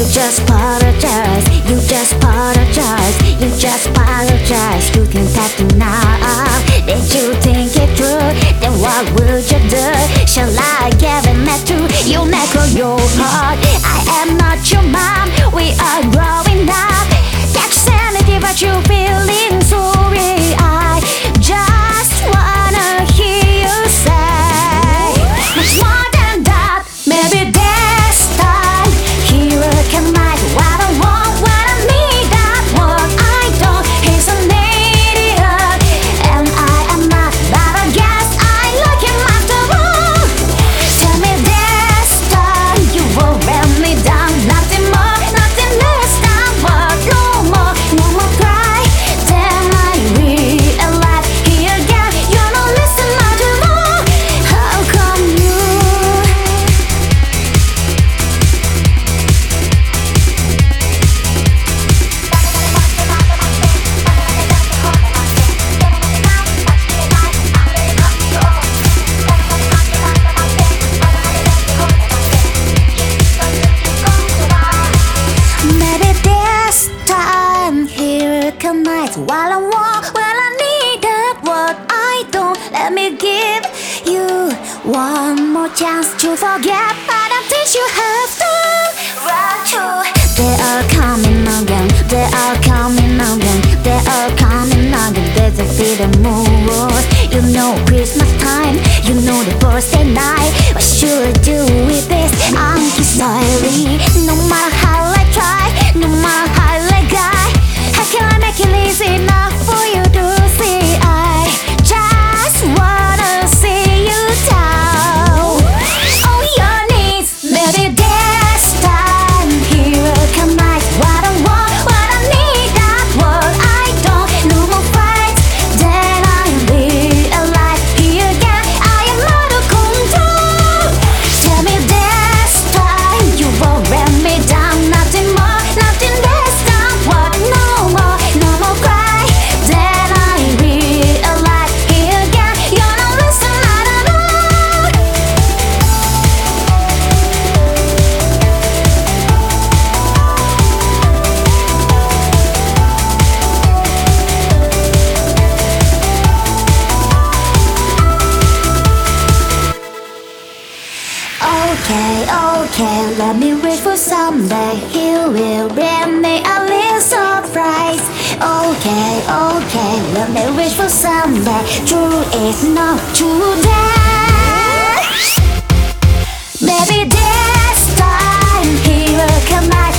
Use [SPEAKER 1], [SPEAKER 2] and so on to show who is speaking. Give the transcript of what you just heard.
[SPEAKER 1] just apologize, you just apologize, you just apologize. You think that enough, that you think it true, then what would you do? Shall I give it back to you, neck or your heart? I am not your mom, we are growing up. Catch sanity but you feeling sorry. I just wanna hear you say much more than that. Maybe this time here can I what I want, what I need, that what I don't. He's an idiot and I am not, but I guess I like him after all. Tell me this time you will wear me down. Nothing more, nothing less than what. No more, no more cry. Then I realize here again you're not listening after all. How come you? Maybe this time here can night while I want, while I need that what I don't. Let me give you one more chance to forget, but I think you have to run to. They are coming again, they are coming again, they are coming again. There's a freedom mood. You know Christmas time, you know the birthday night. What should I do with this? I'm too sorry. No matter how I try, no matter how I guy, how can I make it easy enough for you to see? I just wanna see you down on your knees. Maybe this time here can I what I want, what I need, that what I don't. No more fights, then I realize here again I am out of control. Tell me this time you won't let me down. Nothing more, nothing less than what. No more, no more cry. Then I realize here again you're not listening at all. Okay, okay, let me wait for someday. He will bring me a little surprise. Okay, okay, let me wish for someday. True is not today. Maybe this time he will come back.